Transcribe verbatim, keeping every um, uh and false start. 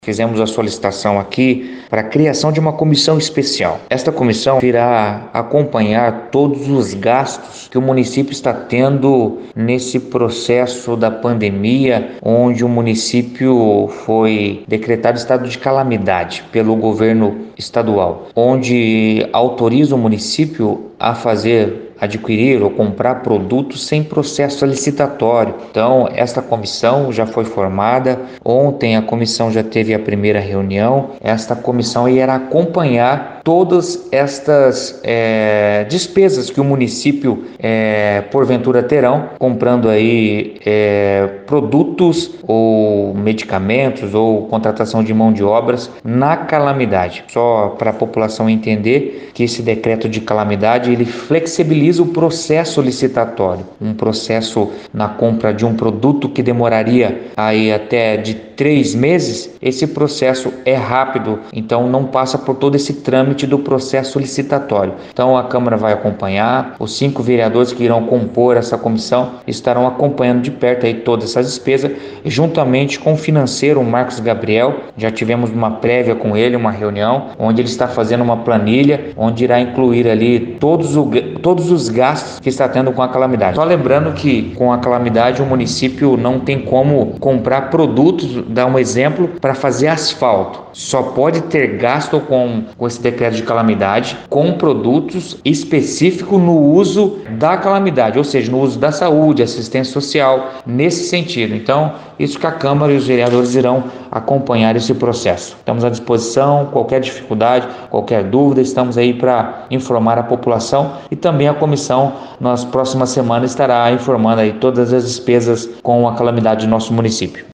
Fizemos a solicitação aqui para a criação de uma comissão especial. Esta comissão irá acompanhar todos os gastos que o município está tendo nesse processo da pandemia, onde o município foi decretado estado de calamidade pelo governo estadual, onde autoriza o município a fazer adquirir ou comprar produtos sem processo licitatório. Então, esta comissão já foi formada. Ontem a comissão já teve a primeira reunião. Esta comissão irá acompanhar todas estas é, despesas que o município, é, porventura, terão, comprando aí é, produtos ou medicamentos ou contratação de mão de obras na calamidade. Só para a população entender que esse decreto de calamidade, ele flexibiliza o processo licitatório, um processo na compra de um produto que demoraria aí até de três meses, esse processo é rápido, então não passa por todo esse trâmite do processo licitatório. Então a Câmara vai acompanhar, os cinco vereadores que irão compor essa comissão estarão acompanhando de perto aí todas essas despesas, juntamente com o financeiro, o Marcos Gabriel. Já tivemos uma prévia com ele, uma reunião, onde ele está fazendo uma planilha, onde irá incluir ali todos, o, todos os gastos que está tendo com a calamidade. Só lembrando que com a calamidade o município não tem como comprar produtos, dar um exemplo, para fazer asfalto. Só pode ter gasto com, com esse decreto de calamidade com produtos específicos no uso da calamidade, ou seja, no uso da saúde, assistência social, nesse sentido. Então, isso que a Câmara e os vereadores irão acompanhar esse processo. Estamos à disposição, qualquer dificuldade, qualquer dúvida, estamos aí para informar a população, e também a comissão nas próximas semanas estará informando aí todas as despesas com a calamidade do nosso município.